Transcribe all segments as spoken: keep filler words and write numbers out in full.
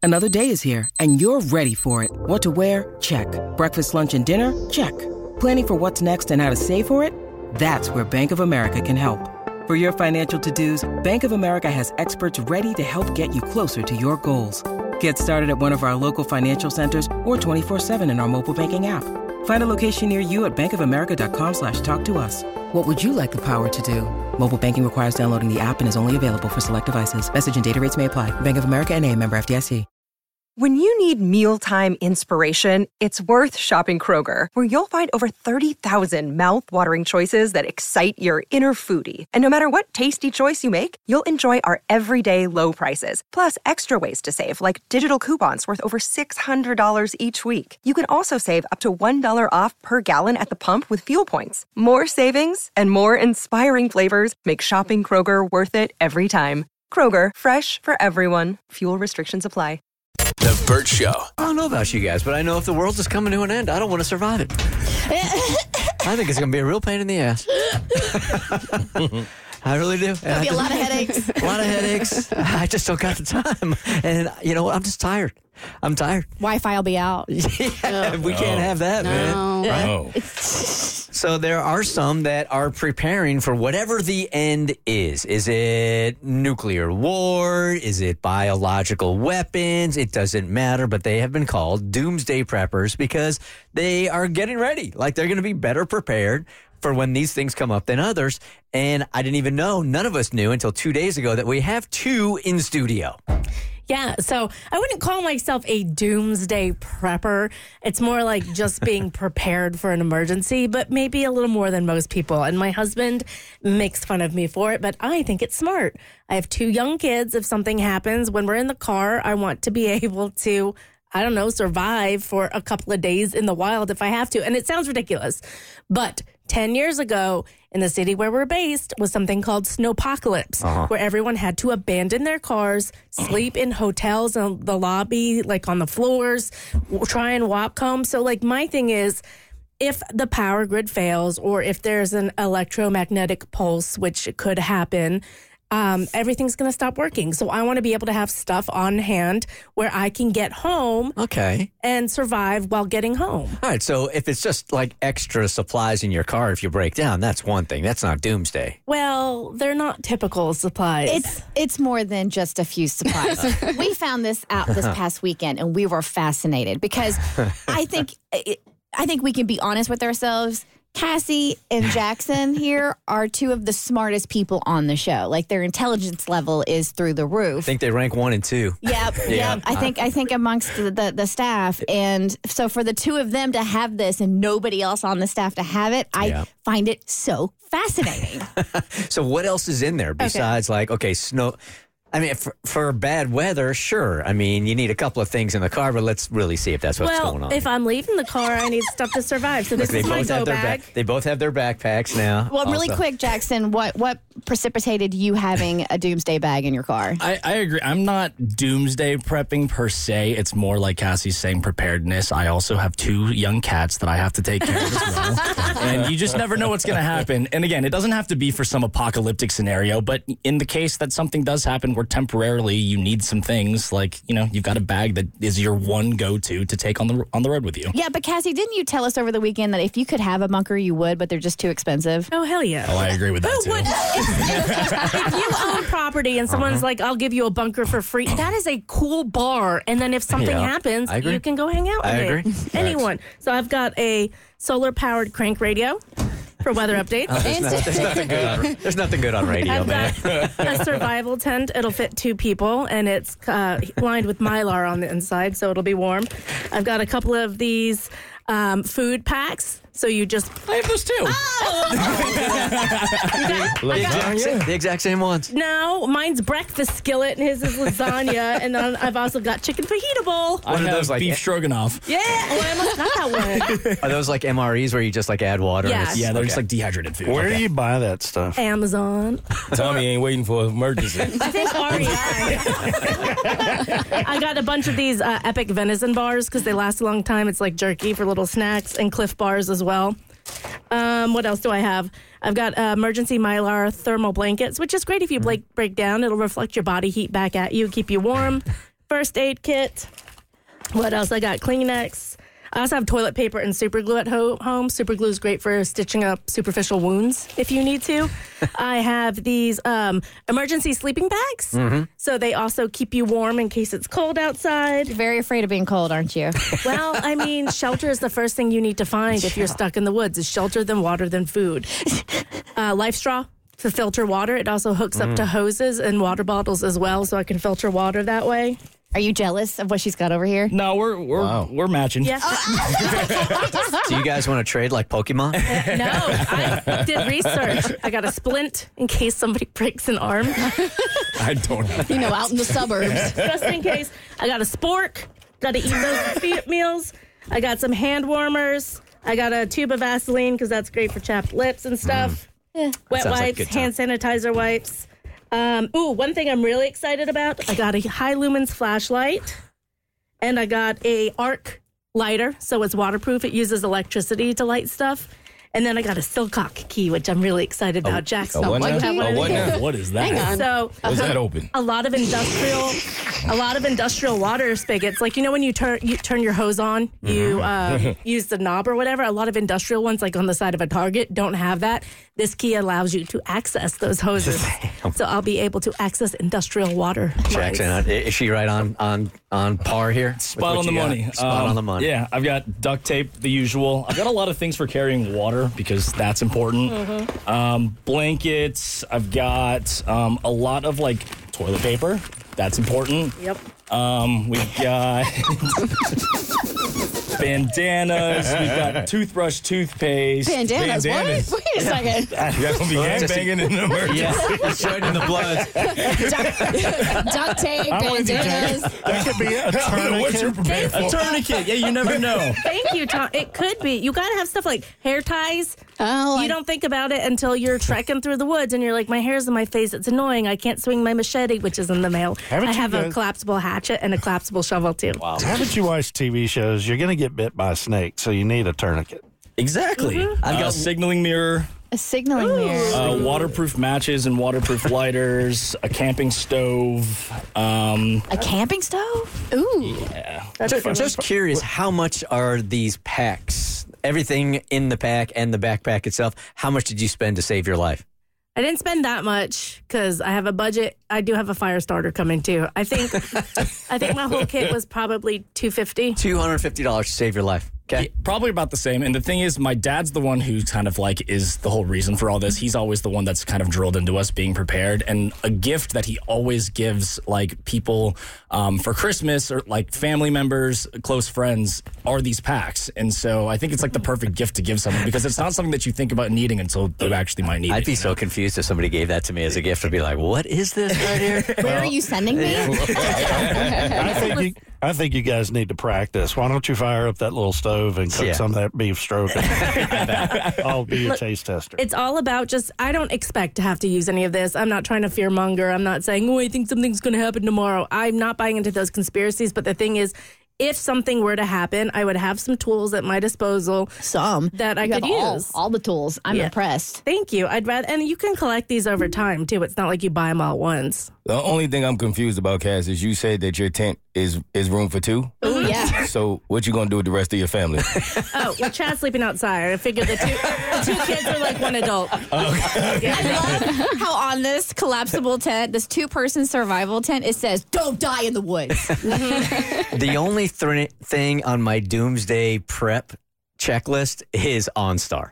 Another day is here, and you're ready for it. What to wear? Check. Breakfast, lunch, and dinner? Check. Planning for what's next and how to save for it? That's where Bank of America can help. For your financial to-dos, Bank of America has experts ready to help get you closer to your goals. Get started at one of our local financial centers or twenty-four seven in our mobile banking app. Find a location near you at bankofamerica.com slash talk to us. What would you like the power to do? Mobile banking requires downloading the app and is only available for select devices. Message and data rates may apply. Bank of America N A, member F D I C. When you need mealtime inspiration, it's worth shopping Kroger, where you'll find over thirty thousand mouth-watering choices that excite your inner foodie. And no matter what tasty choice you make, you'll enjoy our everyday low prices, plus extra ways to save, like digital coupons worth over six hundred dollars each week. You can also save up to one dollar off per gallon at the pump with fuel points. More savings and more inspiring flavors make shopping Kroger worth it every time. Kroger, fresh for everyone. Fuel restrictions apply. The Burt Show. I don't know about you guys, but I know if the world is coming to an end, I don't want to survive it. I think it's going to be a real pain in the ass. I really do. There'll be a lot of headaches. A lot of headaches. I just don't got the time. And you know what? I'm just tired. I'm tired. Wi-Fi will be out. Yeah, we can't have that, No. man. Right? Oh. So there are some that are preparing for whatever the end is. Is it nuclear war? Is it biological weapons? It doesn't matter, but they have been called doomsday preppers because they are getting ready. Like they're going to be better prepared for when these things come up than others. And I didn't even know, none of us knew until two days ago that we have two in studio. Yeah, so I wouldn't call myself a doomsday prepper. It's more like just being prepared for an emergency, but maybe a little more than most people. And my husband makes fun of me for it, but I think it's smart. I have two young kids. If something happens when we're in the car, I want to be able to, I don't know, survive for a couple of days in the wild if I have to. And it sounds ridiculous, but ten years ago, in the city where we're based, was something called snowpocalypse, uh-huh. where everyone had to abandon their cars, sleep in hotels in the lobby, like on the floors, try and walk home. So, like, my thing is, if the power grid fails or if there's an electromagnetic pulse, which could happen, Um, everything's going to stop working. So I want to be able to have stuff on hand where I can get home okay. and survive while getting home. All right. So if it's just like extra supplies in your car, if you break down, that's one thing. That's not doomsday. Well, they're not typical supplies. It's it's more than just a few supplies. We found this out this past weekend, and we were fascinated because I think I think we can be honest with ourselves. Cassie and Jackson here are two of the smartest people on the show. Like, their intelligence level is through the roof. I think they rank one and two. Yep, Yeah. yep. I think I think amongst the, the, the staff. And so for the two of them to have this and nobody else on the staff to have it, I Yeah. find it so fascinating. So what else is in there besides like, okay, snow... I mean, for, for bad weather, sure. I mean, you need a couple of things in the car, but let's really see if that's what's well, going on. if I'm leaving the car, I need stuff to survive. So this Look, is my both go have their bag. ba- They both have their backpacks now. Well, really also. quick, Jackson, what what precipitated you having a doomsday bag in your car? I, I agree. I'm not doomsday prepping per se. It's more like Cassie's saying preparedness. I also have two young cats that I have to take care of as well. And you just never know what's going to happen. And again, it doesn't have to be for some apocalyptic scenario, but in the case that something does happen where temporarily you need some things, like, you know, you've got a bag that is your one go-to to take on the on the road with you. Yeah, but Cassie, didn't you tell us over the weekend that if you could have a bunker, you would, but they're just too expensive? Oh, hell yeah. Oh, I agree with that, Who too. would- if, if you own property and someone's like, I'll give you a bunker for free, that is a cool bar. And then if something Yeah, happens, I agree. you can go hang out with I it. agree. Anyone. So I've got a solar-powered crank radio for weather updates. There's, no- there's nothing good on, there's nothing good on radio, I've man. got a survival tent. It'll fit two people, and it's uh, lined with Mylar on the inside, so it'll be warm. I've got a couple of these um, food packs, so you just... I have those too. The exact, sa- the exact same ones. No, mine's breakfast skillet, and his is lasagna, and then I've also got chicken fajita bowl. I One of have those, like, beef eh, stroganoff. Yeah, oh, I almost got that one. Are those like M R Es where you just like add water? Yeah. And it's, Yeah, they're okay. just like dehydrated food. Where do you buy that stuff? Amazon. Tommy ain't waiting for an emergency. I think R E I. I got a bunch of these uh, Epic venison bars because they last a long time. It's like jerky for little snacks, and Cliff bars as well. Um, what else do I have? I've got uh, emergency Mylar thermal blankets, which is great if you break, break down. It'll reflect your body heat back at you, keep you warm. first aid kit. What else? I got Kleenex. I also have toilet paper and super glue at ho- home. Super glue is great for stitching up superficial wounds if you need to. I have these um, emergency sleeping bags. Mm-hmm. So they also keep you warm in case it's cold outside. You're very afraid of being cold, aren't you? Well, I mean, shelter is the first thing you need to find if you're stuck in the woods. Is shelter, then water, then food. Uh, Life Straw to filter water. It also hooks mm. up to hoses and water bottles as well, so I can filter water that way. Are you jealous of what she's got over here? No, we're we're Wow. we're matching. Yeah. Do you guys want to trade like Pokemon? No, I did research. I got a splint in case somebody breaks an arm. I don't know. You know, out in the suburbs. Just in case. I got a spork. Got to eat those feet meals. I got some hand warmers. I got a tube of Vaseline because that's great for chapped lips and stuff. Mm. Wet Sounds like a wipes, good time. hand sanitizer wipes. Um, ooh, one thing I'm really excited about. I got a high lumens flashlight, and I got a arc lighter, so it's waterproof. It uses electricity to light stuff. And then I got a Silcock key, which I'm really excited about. Jackson, a what you now? have one A of what these? now? What is that? Hang on. So Was that open? a lot of industrial, a lot of industrial water spigots. Like, you know, when you turn you turn your hose on, you uh, use the knob or whatever. A lot of industrial ones, like on the side of a Target, don't have that. This key allows you to access those hoses. So I'll be able to access industrial water. Jackson, rights. uh, is she right on on on par here? with Spot what on the you got? money. Spot Um, on the money. Yeah, I've got duct tape, the usual. I've got a lot of things for carrying water because that's important. Mm-hmm. Um, blankets. I've got um, a lot of like toilet paper. That's important. Yep. Um, we've got bandanas. We've got toothbrush, toothpaste. Bandanas, Bandanas. what? Wait a second. You got to be gangbanging in the emergency. Yeah, it's joining the blood. duct, duct tape, I'm with you, bandanas. That could be a tourniquet. What you're prepared A for. tourniquet. Yeah, you never know. Thank you, Tom. It could be. You got to have stuff like hair ties. Oh, You don't think about it until you're trekking through the woods and you're like, my hair's in my face. It's annoying. I can't swing my machete, which is in the mail. Haven't I you have a guys- collapsible hatchet and a collapsible shovel, too. Wow. Haven't you watched T V shows? You're going to get bit by a snake, so you need a tourniquet. Exactly. Mm-hmm. I've got a signaling mirror. a signaling mirror. Uh, waterproof matches and waterproof lighters, a camping stove. Um, A camping stove? Ooh. Just, just curious, how much are these packs? Everything in the pack and the backpack itself. How much did you spend to save your life? I didn't spend that much because I have a budget. I do have a fire starter coming, too. I think I think my whole kit was probably two hundred fifty dollars. Two hundred fifty dollars to save your life. Okay. Probably about the same. And the thing is, my dad's the one who kind of like is the whole reason for all this. He's always the one that's kind of drilled into us being prepared. And a gift that he always gives like people um, for Christmas or like family members, close friends are these packs. And so I think it's like the perfect gift to give someone because it's not something that you think about needing until you actually might need it. I'd be you so know? confused if somebody gave that to me as a gift. I'd be like, what is this right here? Where are you sending me? I think you, I think you guys need to practice. Why don't you fire up that little stove and cook Yeah. some of that beef stroganoff? I'll be your taste tester. It's all about just, I don't expect to have to use any of this. I'm not trying to fearmonger. I'm not saying, oh, I think something's going to happen tomorrow. I'm not buying into those conspiracies. But the thing is, if something were to happen, I would have some tools at my disposal. Some. That I You could have all, use. all the tools. I'm Yeah. impressed. Thank you. I'd rather, and you can collect these over time too. It's not like you buy them all at once. The only thing I'm confused about, Cass, is you said that your tent is is room for two. Oh, yeah. So what you gonna do with the rest of your family? Oh, well, Chad's sleeping outside. I figured the two, the two kids are like one adult. I love how on this collapsible tent, this two-person survival tent, it says, don't die in the woods. The only th- thing on my doomsday prep checklist is OnStar.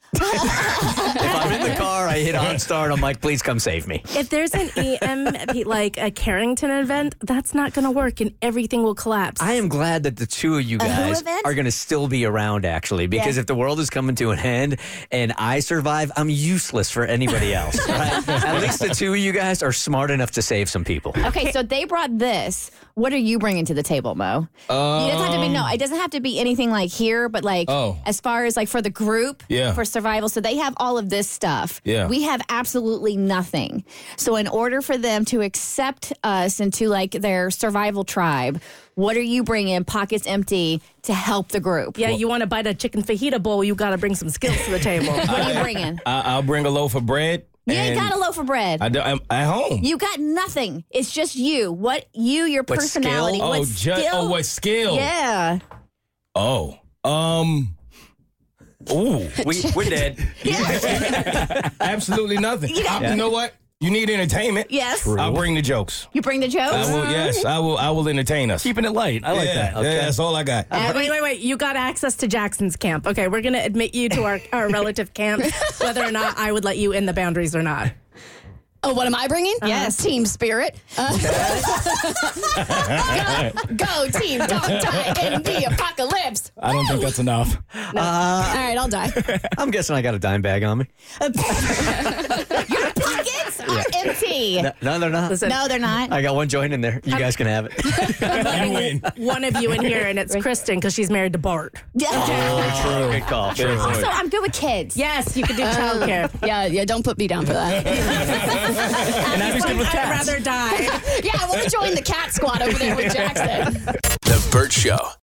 If I'm in the car, I hit OnStar and I'm like, please come save me. If there's an E M P, like a Carrington event, that's not going to work and everything will collapse. I am glad that the two of you A who guys event? are going to still be around, actually, because Yeah. if the world is coming to an end and I survive, I'm useless for anybody else. Right? At least the two of you guys are smart enough to save some people. Okay, so they brought this. What are you bringing to the table, Mo? it doesn't have to be no. It doesn't have to be anything like here, but like Oh. as far as like for the group, Yeah. for survival. So they have all of this stuff. Yeah. We have absolutely nothing. So in order for them to accept us into like their survival tribe, what are you bringing, pockets empty, to help the group? yeah, you want to bite a chicken fajita bowl, you got to bring some skills to the table. What are you bringing? I, I'll bring a loaf of bread You ain't And got a loaf of bread. I do, I'm at home. You got nothing. It's just you. What you, your What personality. skill? oh, What ju- skill? oh, what skill? Yeah. Oh, um, ooh, We, we're dead. absolutely nothing. I- you know what? You need entertainment. Yes. I'll bring the jokes. You bring the jokes? I will. Yes, I will. I will entertain us. Keeping it light. I like yeah, that. yeah, that's all I got. Uh, wait, wait, wait. You got access to Jackson's camp. Okay, we're going to admit you to our, our relative camp, whether or not I would let you in the boundaries or not. Oh, what am I bringing? Yes. Team spirit. Uh, go, go, team. Don't die in the apocalypse. I don't think that's enough. All right, I'll die. I'm guessing I got a dime bag on me. Your pockets are empty. No, no, they're not. Listen, No, they're not. I got one joint in there. You guys can have it. I'm letting one of you in here, and it's Kristen because she's married to Bart. Yeah. True. Good call. True. Also, I'm good with kids. Yes, you could do childcare. Yeah, yeah, don't put me down for that. And Abby's good with I'd cats. rather die. Yeah, I want to join the cat squad over there with Jackson. The Burt Show.